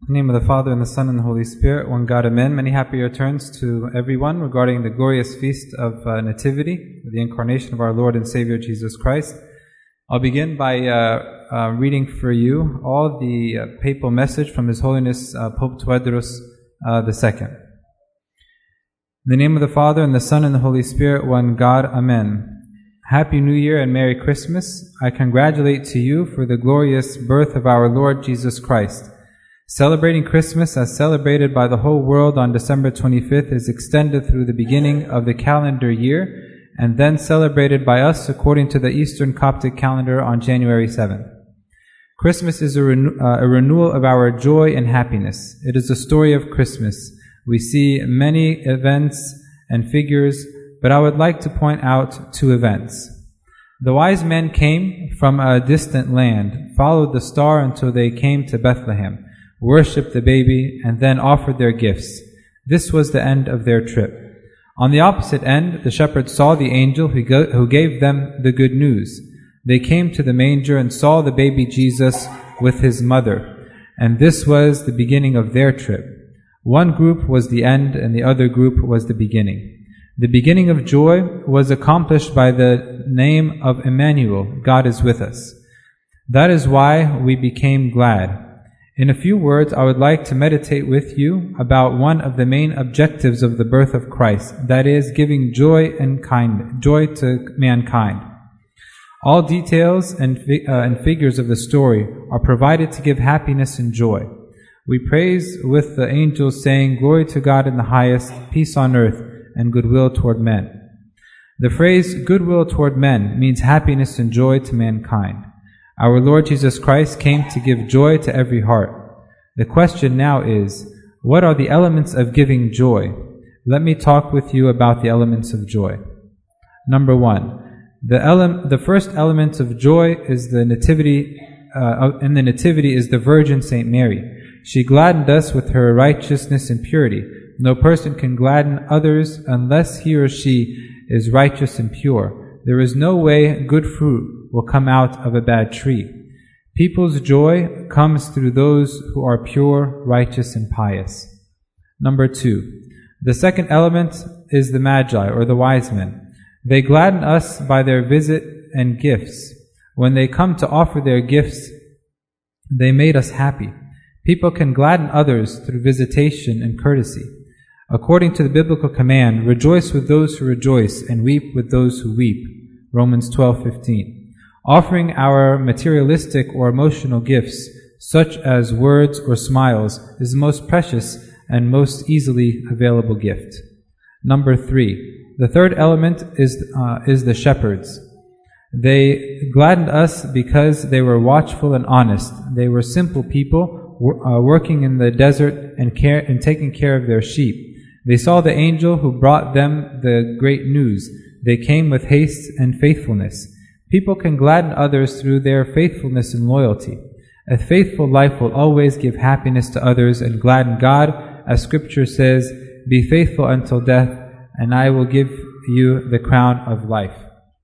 In the name of the Father, and the Son, and the Holy Spirit, one God, Amen. Many happy returns to everyone regarding the glorious feast of Nativity, the incarnation of our Lord and Savior Jesus Christ. I'll begin by reading for you all the papal message from His Holiness Pope Tewodros II. In the name of the Father, and the Son, and the Holy Spirit, one God, Amen. Happy New Year and Merry Christmas. I congratulate to you for the glorious birth of our Lord Jesus Christ. Celebrating Christmas as celebrated by the whole world on December 25th is extended through the beginning of the calendar year and then celebrated by us according to the Eastern Coptic calendar on January 7th. Christmas is a renewal of our joy and happiness. It is a story of Christmas. We see many events and figures, but I would like to point out two events. The wise men came from a distant land, followed the star until they came to Bethlehem, worshipped the baby, and then offered their gifts. This was the end of their trip. On the opposite end, the shepherds saw the angel who gave them the good news. They came to the manger and saw the baby Jesus with his mother, and this was the beginning of their trip. One group was the end, and the other group was the beginning. The beginning of joy was accomplished by the name of Emmanuel, God is with us. That is why we became glad. In a few words, I would like to meditate with you about one of the main objectives of the birth of Christ, that is, giving joy to mankind. All details and figures of the story are provided to give happiness and joy. We praise with the angels, saying, "Glory to God in the highest, peace on earth, and goodwill toward men." The phrase goodwill toward men means happiness and joy to mankind. Our Lord Jesus Christ came to give joy to every heart. The question now is, what are the elements of giving joy? Let me talk with you about the elements of joy. Number one, the first element of joy is the nativity. In the nativity is the Virgin Saint Mary. She gladdened us with her righteousness and purity. No person can gladden others unless he or she is righteous and pure. There is no way good fruit will come out of a bad tree. People's joy comes through those who are pure, righteous, and pious. Number two, the second element is the Magi, or the wise men. They gladden us by their visit and gifts. When they come to offer their gifts, they made us happy. People can gladden others through visitation and courtesy. According to the biblical command, rejoice with those who rejoice and weep with those who weep. Romans 12:15. Offering our materialistic or emotional gifts, such as words or smiles, is the most precious and most easily available gift. Number three, the third element is the shepherds. They gladdened us because they were watchful and honest. They were simple people working in the desert and taking care of their sheep. They saw the angel who brought them the great news. They came with haste and faithfulness. People can gladden others through their faithfulness and loyalty. A faithful life will always give happiness to others and gladden God, as Scripture says, "Be faithful until death, and I will give you the crown of life."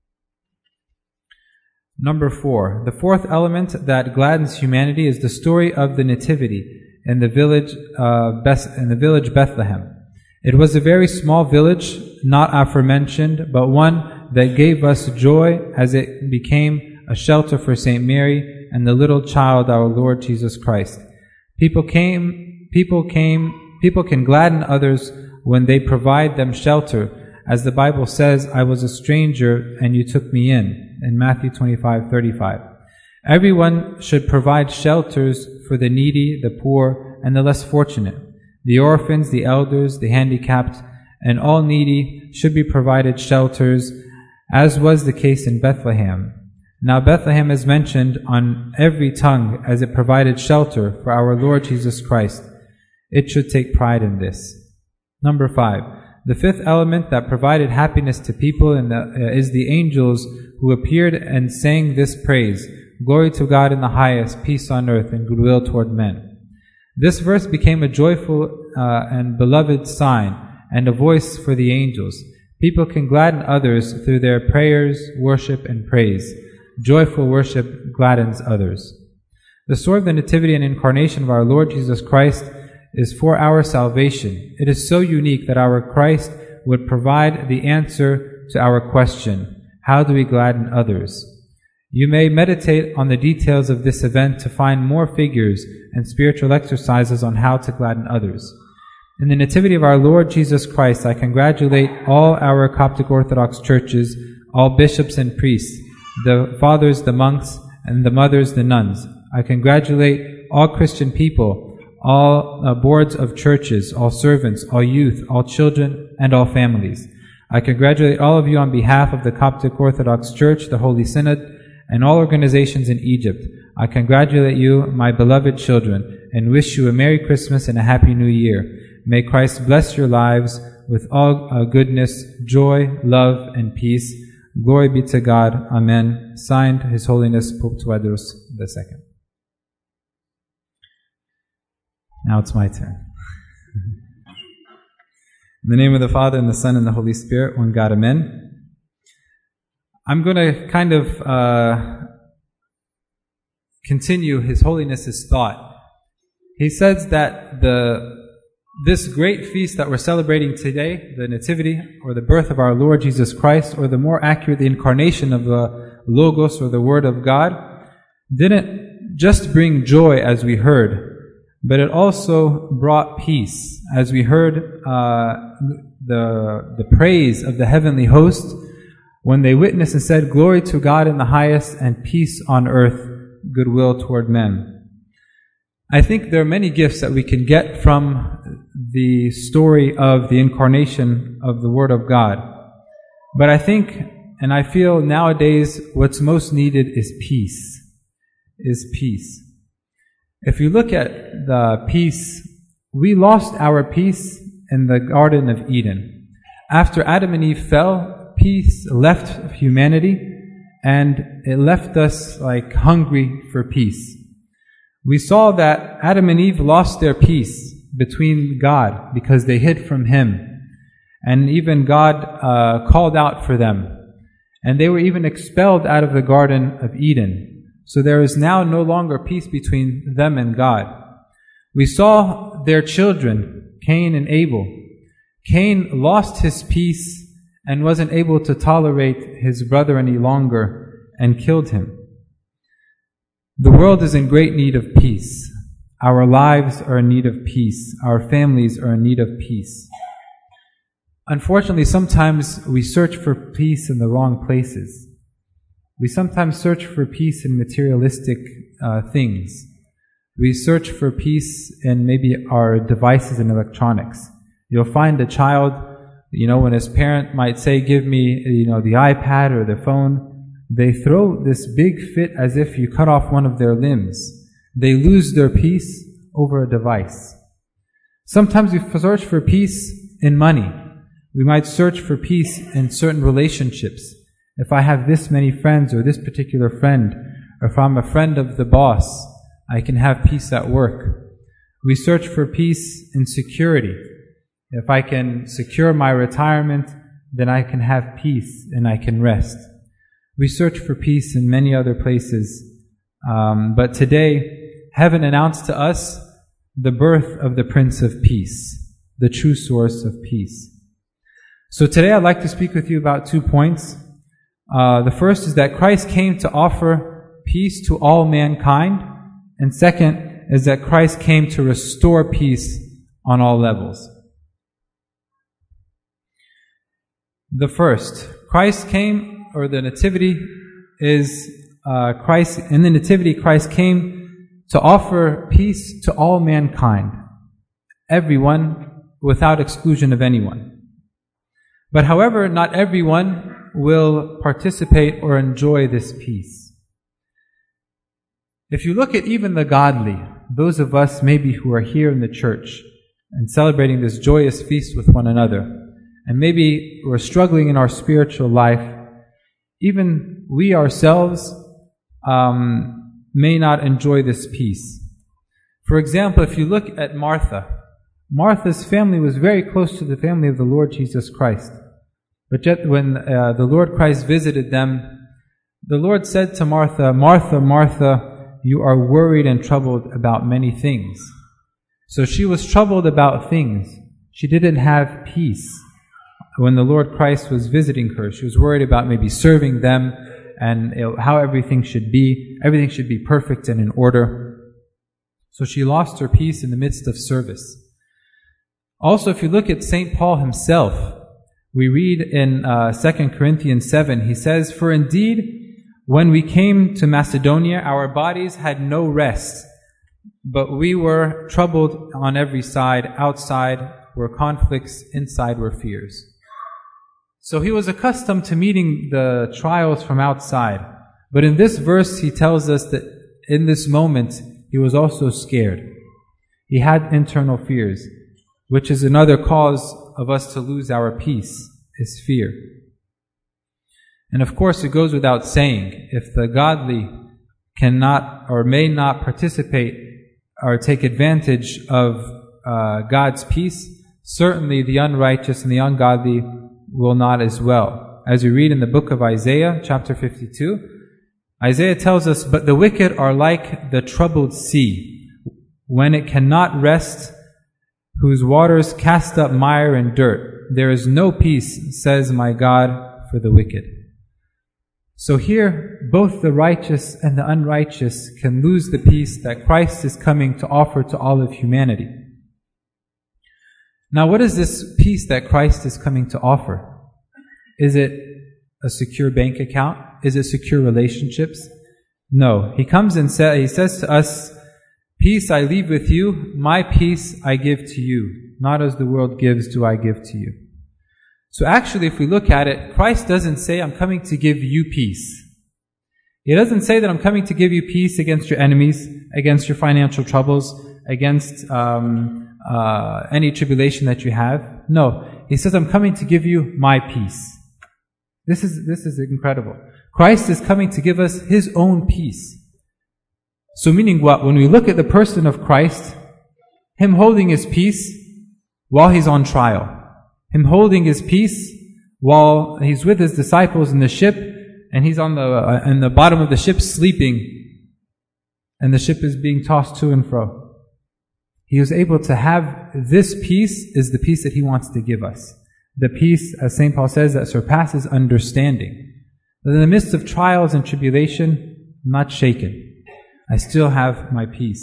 Number four, the fourth element that gladdens humanity is the story of the Nativity in the village Bethlehem. It was a very small village, not aforementioned, but one that gave us joy as it became a shelter for Saint Mary and the little child, our Lord Jesus Christ. People can gladden others when they provide them shelter, as the Bible says, "I was a stranger and you took me in Matthew 25:35. Everyone should provide shelters for the needy, the poor, and the less fortunate. The orphans, the elders, the handicapped, and all needy should be provided shelters, as was the case in Bethlehem. Now Bethlehem is mentioned on every tongue as it provided shelter for our Lord Jesus Christ. It should take pride in this. Number five, the fifth element that provided happiness to people is the angels who appeared and sang this praise, "Glory to God in the highest, peace on earth, and goodwill toward men." This verse became a joyful and beloved sign and a voice for the angels. People can gladden others through their prayers, worship, and praise. Joyful worship gladdens others. The story of the Nativity and Incarnation of our Lord Jesus Christ is for our salvation. It is so unique that our Christ would provide the answer to our question, how do we gladden others? You may meditate on the details of this event to find more figures and spiritual exercises on how to gladden others. In the Nativity of our Lord Jesus Christ, I congratulate all our Coptic Orthodox churches, all bishops and priests, the fathers, the monks, and the mothers, the nuns. I congratulate all Christian people, all boards of churches, all servants, all youth, all children, and all families. I congratulate all of you on behalf of the Coptic Orthodox Church, the Holy Synod, and all organizations in Egypt. I congratulate you, my beloved children, and wish you a Merry Christmas and a Happy New Year. May Christ bless your lives with all goodness, joy, love, and peace. Glory be to God. Amen. Signed, His Holiness Pope Tewodros II. Now it's my turn. In the name of the Father, and the Son, and the Holy Spirit, one God, Amen. I'm going to kind of continue His Holiness's thought. He says that this great feast that we're celebrating today, the Nativity, or the birth of our Lord Jesus Christ, or the more accurate, the incarnation of the Logos, or the Word of God, didn't just bring joy, as we heard, but it also brought peace. As we heard the praise of the heavenly host, when they witnessed and said, "Glory to God in the highest, and peace on earth, goodwill toward men." I think there are many gifts that we can get from the story of the incarnation of the Word of God. But I think, and I feel nowadays, what's most needed is peace. If you look at the peace, we lost our peace in the Garden of Eden. After Adam and Eve fell, peace left humanity, and it left us like hungry for peace. We saw that Adam and Eve lost their peace between God because they hid from Him. And even God called out for them. And they were even expelled out of the Garden of Eden. So there is now no longer peace between them and God. We saw their children, Cain and Abel. Cain lost his peace and wasn't able to tolerate his brother any longer and killed him. The world is in great need of peace. Our lives are in need of peace. Our families are in need of peace. Unfortunately, sometimes we search for peace in the wrong places. We sometimes search for peace in materialistic things. We search for peace in maybe our devices and electronics. You'll find a child, when his parent might say, "Give me, the iPad or the phone," they throw this big fit as if you cut off one of their limbs. They lose their peace over a device. Sometimes we search for peace in money. We might search for peace in certain relationships. If I have this many friends, or this particular friend, or if I'm a friend of the boss, I can have peace at work. We search for peace in security. If I can secure my retirement, then I can have peace and I can rest. We search for peace in many other places. But today, heaven announced to us the birth of the Prince of Peace, the true source of peace. So today I'd like to speak with you about 2 points. The first is that Christ came to offer peace to all mankind. And second is that Christ came to restore peace on all levels. The first, Christ came, or the Nativity is Christ. In the Nativity, Christ came to offer peace to all mankind, everyone, without exclusion of anyone. But however, not everyone will participate or enjoy this peace. If you look at even the godly, those of us maybe who are here in the church and celebrating this joyous feast with one another, and maybe we're struggling in our spiritual life, even we ourselves may not enjoy this peace. For example, if you look at Martha's family was very close to the family of the Lord Jesus Christ. But yet when the Lord Christ visited them, the Lord said to Martha, "Martha, Martha, you are worried and troubled about many things. So she was troubled about things. She didn't have peace. When the Lord Christ was visiting her, she was worried about maybe serving them and how everything should be. Everything should be perfect and in order. So she lost her peace in the midst of service. Also, if you look at St. Paul himself, we read in 2 Corinthians 7, he says, "For indeed, when we came to Macedonia, our bodies had no rest, but we were troubled on every side. Outside were conflicts, inside were fears." So he was accustomed to meeting the trials from outside. But in this verse, he tells us that in this moment, he was also scared. He had internal fears, which is another cause of us to lose our peace, is fear. And of course, it goes without saying, if the godly cannot or may not participate or take advantage of God's peace, certainly the unrighteous and the ungodly will not as well. As we read in the book of Isaiah, chapter 52, Isaiah tells us, "But the wicked are like the troubled sea, when it cannot rest, whose waters cast up mire and dirt. There is no peace, says my God, for the wicked." So here, both the righteous and the unrighteous can lose the peace that Christ is coming to offer to all of humanity. Now, what is this peace that Christ is coming to offer? Is it a secure bank account? Is it secure relationships? No. He comes and he says to us, "Peace I leave with you, my peace I give to you. Not as the world gives do I give to you." So actually, if we look at it, Christ doesn't say, "I'm coming to give you peace." He doesn't say that I'm coming to give you peace against your enemies, against your financial troubles, against any tribulation that you have. No. He says, "I'm coming to give you my peace." This is incredible. Christ is coming to give us His own peace. So meaning what? When we look at the person of Christ, Him holding His peace while He's on trial, Him holding His peace while He's with His disciples in the ship, and He's on in the bottom of the ship sleeping, and the ship is being tossed to and fro. He was able to have this peace, is the peace that He wants to give us. The peace, as St. Paul says, that surpasses understanding. But in the midst of trials and tribulation, I'm not shaken. I still have my peace.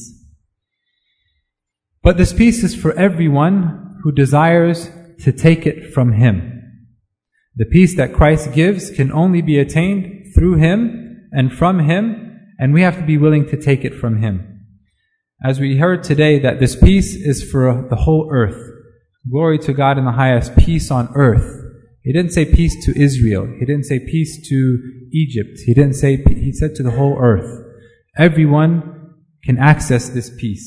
But this peace is for everyone who desires to take it from Him. The peace that Christ gives can only be attained through Him and from Him, and we have to be willing to take it from Him. As we heard today, that this peace is for the whole earth. Glory to God in the highest, peace on earth. He didn't say peace to Israel. He didn't say peace to Egypt. He said to the whole earth. Everyone can access this peace.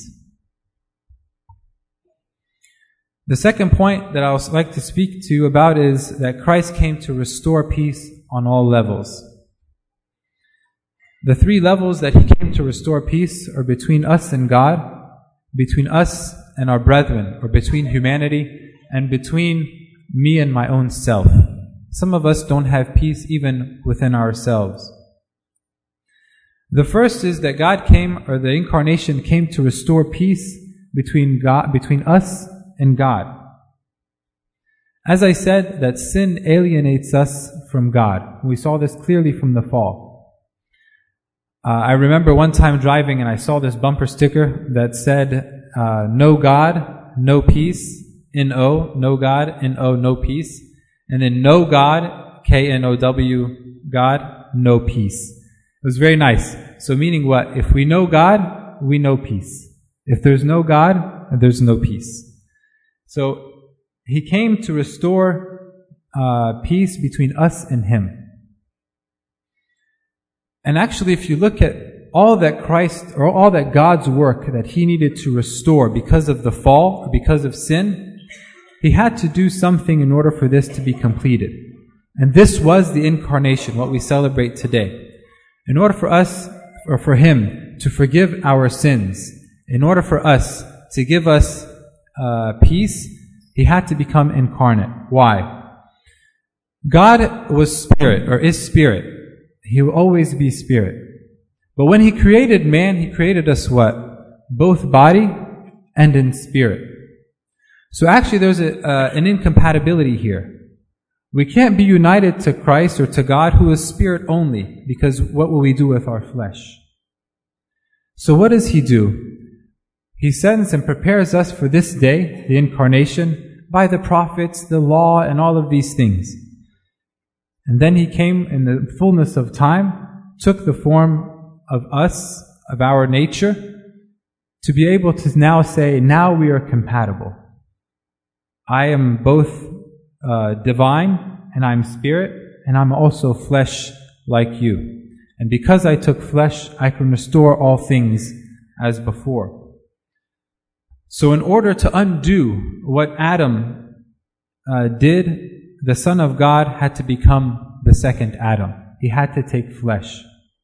The second point that I would like to speak to you about is that Christ came to restore peace on all levels. The three levels that He came to restore peace are between us and God, between us and our brethren, or between humanity, and between me and my own self. Some of us don't have peace even within ourselves. The first is that God came, or the Incarnation came to restore peace between us and God. As I said, that sin alienates us from God. We saw this clearly from the fall. I remember one time driving and I saw this bumper sticker that said, "No God, no peace," N-O, no God, N-O, no peace. And then "No God," K-N-O-W, God, no peace. It was very nice. So meaning what? If we know God, we know peace. If there's no God, there's no peace. So He came to restore peace between us and Him. And actually, if you look at all that Christ, or all that God's work that He needed to restore because of the fall, or because of sin, He had to do something in order for this to be completed. And this was the Incarnation, what we celebrate today. In order for us, or for Him to forgive our sins, in order for us to give us peace, He had to become incarnate. Why? God was Spirit, or is Spirit. He will always be Spirit. But when He created man, He created us what? Both body and in spirit. So actually there's an incompatibility here. We can't be united to Christ or to God who is spirit only, because what will we do with our flesh? So what does He do? He sends and prepares us for this day, the incarnation, by the prophets, the law, and all of these things. And then He came in the fullness of time, took the form of us, of our nature, to be able to now say, now we are compatible. I am both divine, and I'm spirit, and I'm also flesh like you. And because I took flesh, I can restore all things as before. So in order to undo what Adam did, the Son of God had to become the second Adam. He had to take flesh.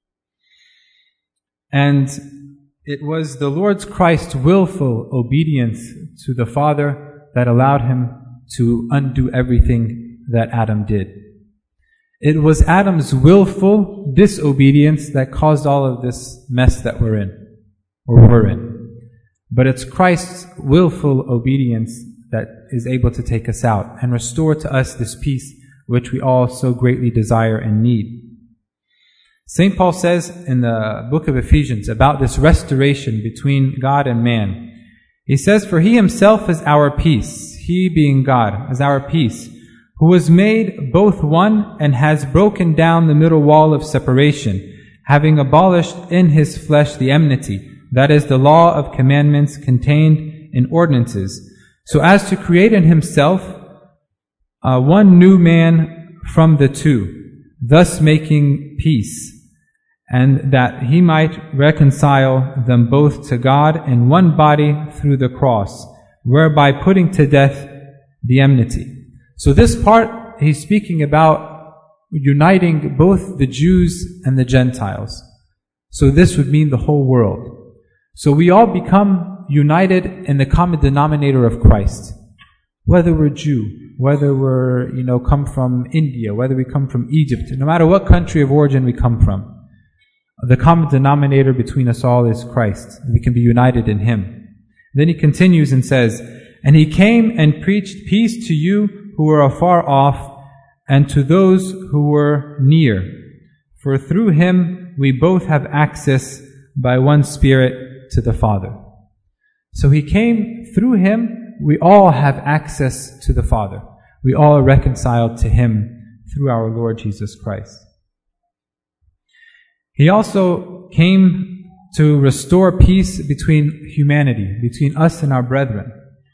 And it was the Lord's Christ's willful obedience to the Father that allowed Him to undo everything that Adam did. It was Adam's willful disobedience that caused all of this mess that we're in, or were in. But it's Christ's willful obedience that is able to take us out and restore to us this peace which we all so greatly desire and need. St. Paul says in the book of Ephesians about this restoration between God and man. He says, "For He Himself is our peace," He being God, is our peace, "who was made both one and has broken down the middle wall of separation, having abolished in His flesh the enmity, that is, the law of commandments contained in ordinances, so as to create in Himself one new man from the two, thus making peace, and that He might reconcile them both to God in one body through the cross, whereby putting to death the enmity." So this part, he's speaking about uniting both the Jews and the Gentiles. So this would mean the whole world. So we all become united in the common denominator of Christ. Whether we're Jew, whether we're, come from India, whether we come from Egypt, no matter what country of origin we come from, the common denominator between us all is Christ. We can be united in Him. Then he continues and says, "And He came and preached peace to you who were afar off, and to those who were near. For through Him we both have access by one Spirit to the Father." So He came, through Him we all have access to the Father. We all are reconciled to Him through our Lord Jesus Christ. He also came to restore peace between humanity, between us and our brethren.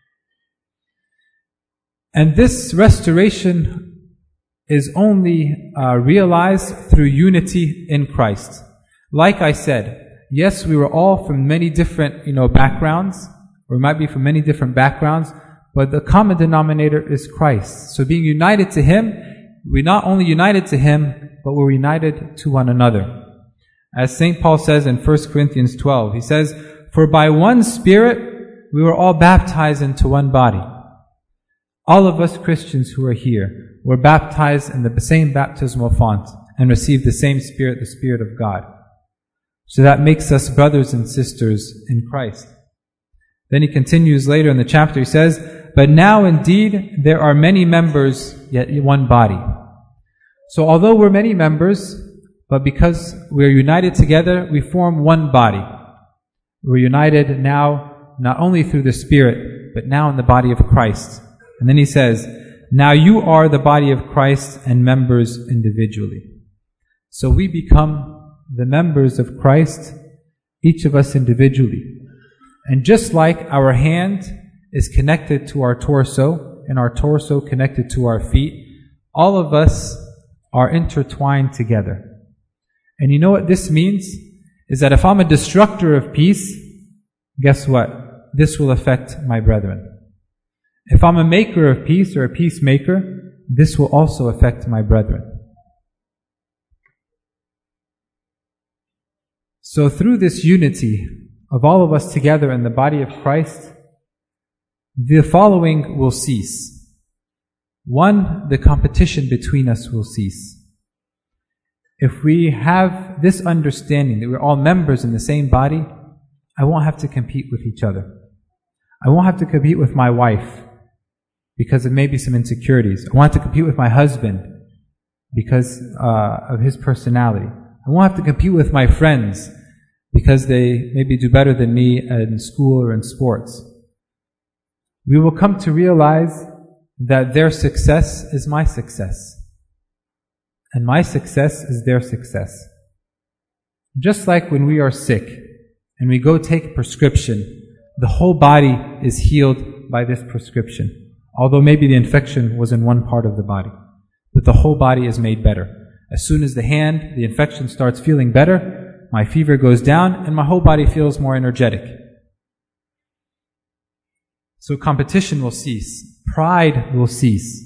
And this restoration is only realized through unity in Christ. Like I said, yes, we were all from many different, backgrounds, or might be from many different backgrounds, but the common denominator is Christ. So being united to Him, we're not only united to Him, but we're united to one another. As St. Paul says in 1 Corinthians 12, he says, "For by one Spirit we were all baptized into one body." All of us Christians who are here were baptized in the same baptismal font and received the same Spirit, the Spirit of God. So that makes us brothers and sisters in Christ. Then he continues later in the chapter, he says, "But now indeed there are many members, yet one body." So although we're many members, but because we're united together, we form one body. We're united now not only through the Spirit, but now in the body of Christ. And then he says, "Now you are the body of Christ and members individually." So we become the members of Christ, each of us individually. And just like our hand is connected to our torso, and our torso connected to our feet, all of us are intertwined together. And you know what this means? Is that if I'm a destructor of peace, guess what? This will affect my brethren. If I'm a maker of peace or a peacemaker, this will also affect my brethren. So through this unity of all of us together in the body of Christ, the following will cease. One, the competition between us will cease. if we have this understanding that we're all members in the same body, I won't have to compete with each other. I won't have to compete with my wife because of maybe some insecurities. I won't have to compete with my husband because of his personality. I won't have to compete with my friends because they maybe do better than me in school or in sports. We will come to realize that their success is my success, and my success is their success. Just like when we are sick and we go take a prescription, the whole body is healed by this prescription, although maybe the infection was in one part of the body, but the whole body is made better. As soon as the infection starts feeling better, my fever goes down and my whole body feels more energetic. So competition will cease. Pride will cease.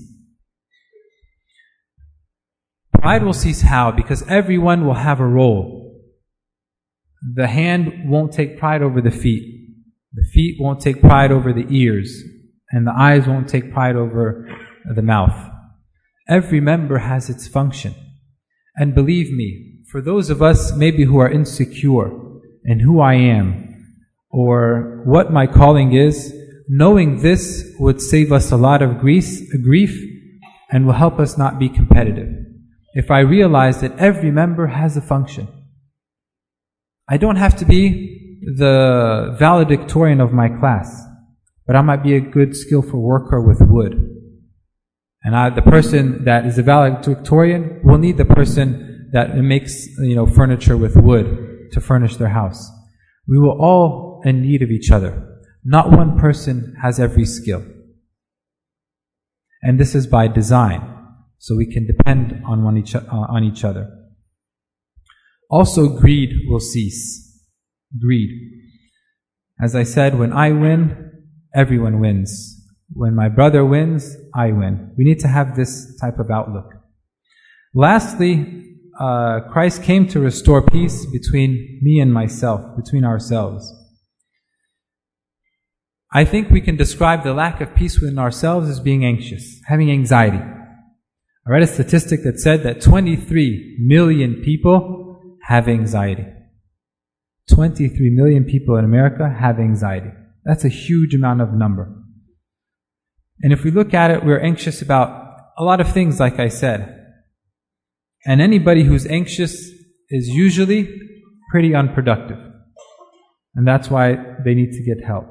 Pride will cease how? Because everyone will have a role. The hand won't take pride over the feet. The feet won't take pride over the ears. And the eyes won't take pride over the mouth. Every member has its function. And believe me, for those of us maybe who are insecure in who I am or what my calling is, knowing this would save us a lot of grief and will help us not be competitive. If I realize that every member has a function. I don't have to be the valedictorian of my class, but I might be a good skillful worker with wood. And the person that is a valedictorian will need the person that makes furniture with wood to furnish their house. We will all in need of each other. Not one person has every skill. And this is by design, so we can depend on each other. Also, greed will cease. Greed. As I said, when I win, everyone wins. When my brother wins, I win. We need to have this type of outlook. Lastly, Christ came to restore peace between me and myself, between ourselves. I think we can describe the lack of peace within ourselves as being anxious, having anxiety. I read a statistic that said that 23 million people have anxiety. 23 million people in America have anxiety. That's a huge amount of number. And if we look at it, we're anxious about a lot of things, like I said. And anybody who's anxious is usually pretty unproductive. And that's why they need to get help.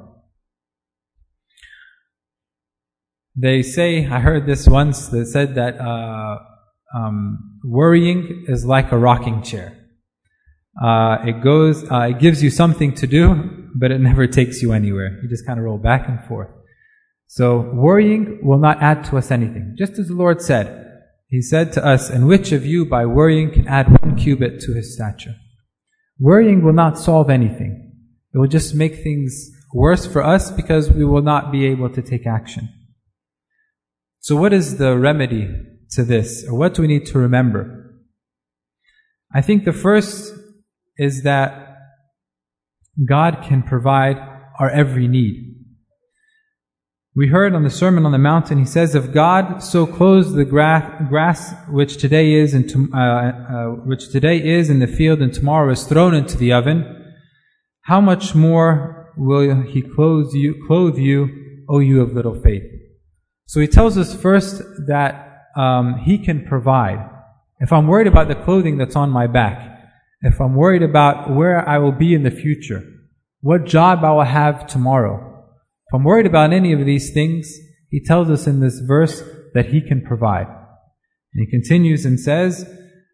They say, I heard this once, that said that worrying is like a rocking chair. It gives you something to do, but it never takes you anywhere. You just kind of roll back and forth. So worrying will not add to us anything. Just as the Lord said, He said to us, and which of you by worrying can add 1 cubit to his stature? Worrying will not solve anything. It will just make things worse for us because we will not be able to take action. So what is the remedy to this? Or what do we need to remember? I think the first is that God can provide our every need. We heard on the Sermon on the Mountain, He says, if God so clothes the grass which today is in the field and tomorrow is thrown into the oven, how much more will He clothe you, O you of little faith? So He tells us first that He can provide. If I'm worried about the clothing that's on my back, if I'm worried about where I will be in the future, what job I will have tomorrow, if I'm worried about any of these things, He tells us in this verse that He can provide. And He continues and says,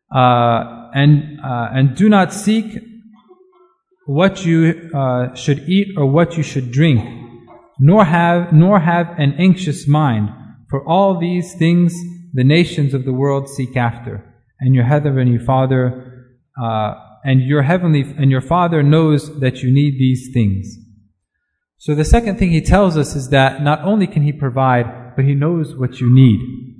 and do not seek what you should eat or what you should drink, nor have an anxious mind, for all these things the nations of the world seek after, and your heavenly Father and your Father knows that you need these things. So the second thing He tells us is that not only can He provide, but He knows what you need.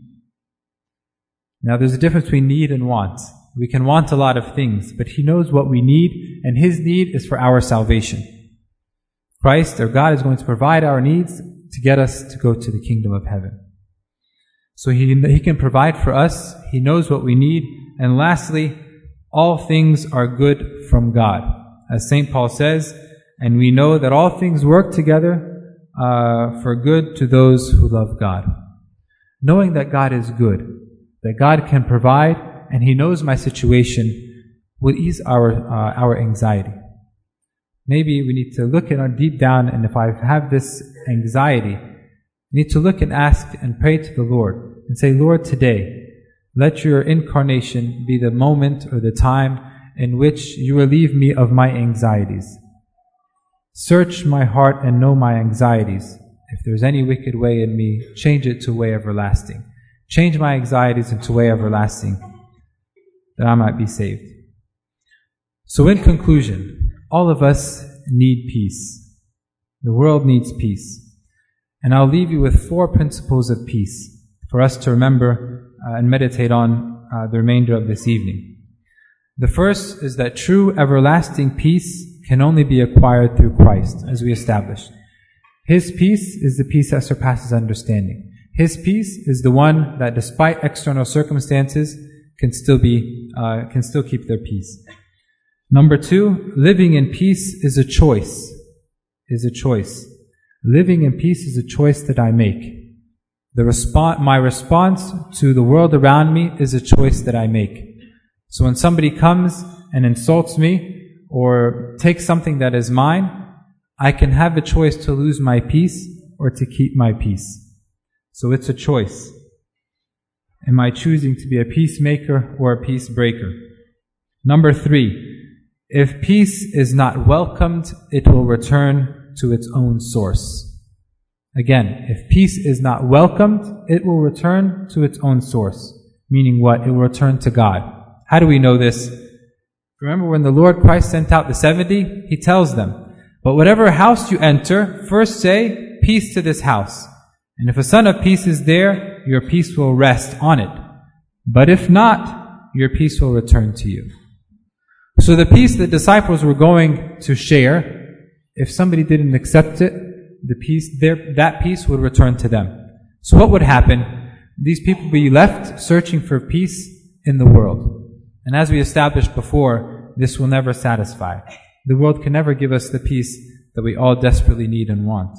Now there's a difference between need and want. We can want a lot of things, but He knows what we need, and His need is for our salvation. Christ, or God, is going to provide our needs to get us to go to the kingdom of heaven. So He can provide for us. He knows what we need. And lastly, all things are good from God. As St. Paul says, and we know that all things work together for good to those who love God. Knowing that God is good, that God can provide, and He knows my situation, will ease our anxiety. Maybe we need to look at our deep down, and if I have this anxiety, I need to look and ask and pray to the Lord and say, Lord, today, let your incarnation be the moment or the time in which you relieve me of my anxieties. Search my heart and know my anxieties. If there's any wicked way in me, change it to way everlasting. Change my anxieties into way everlasting, that I might be saved. So in conclusion, all of us need peace. The world needs peace. And I'll leave you with 4 principles of peace for us to remember and meditate on the remainder of this evening. The first is that true everlasting peace can only be acquired through Christ, as we established. His peace is the peace that surpasses understanding. His peace is the one that, despite external circumstances, can still keep their peace. Number 2, living in peace is a choice. Living in peace is a choice that I make. My response to the world around me is a choice that I make. So when somebody comes and insults me or takes something that is mine, I can have a choice to lose my peace or to keep my peace. So it's a choice. Am I choosing to be a peacemaker or a peace breaker? Number 3, if peace is not welcomed, it will return to its own source. Again, if peace is not welcomed, it will return to its own source. Meaning what? It will return to God. How do we know this? Remember when the Lord Christ sent out the 70? He tells them, but whatever house you enter, first say, peace to this house. And if a son of peace is there, your peace will rest on it. But if not, your peace will return to you. So the peace the disciples were going to share, if somebody didn't accept it, that peace would return to them. So what would happen? These people would be left searching for peace in the world. And as we established before, this will never satisfy. The world can never give us the peace that we all desperately need and want.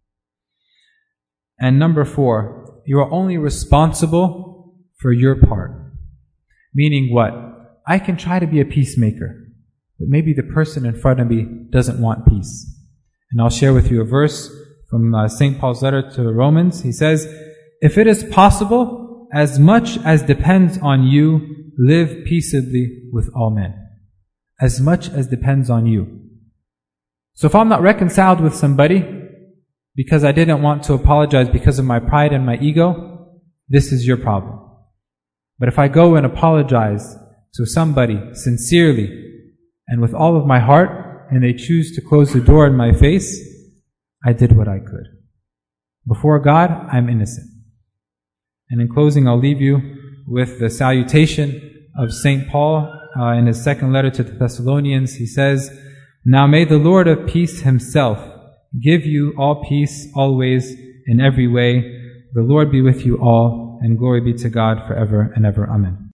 And number 4, you are only responsible for your part. Meaning what? I can try to be a peacemaker, but maybe the person in front of me doesn't want peace. And I'll share with you a verse from St. Paul's letter to the Romans. He says, if it is possible, as much as depends on you, live peaceably with all men. As much as depends on you. So if I'm not reconciled with somebody because I didn't want to apologize because of my pride and my ego, this is your problem. But if I go and apologize to somebody sincerely and with all of my heart, and they choose to close the door in my face, I did what I could. Before God, I'm innocent. And in closing, I'll leave you with the salutation of St. Paul in his second letter to the Thessalonians. He says, now may the Lord of peace himself give you all peace always in every way. The Lord be with you all, and glory be to God forever and ever. Amen.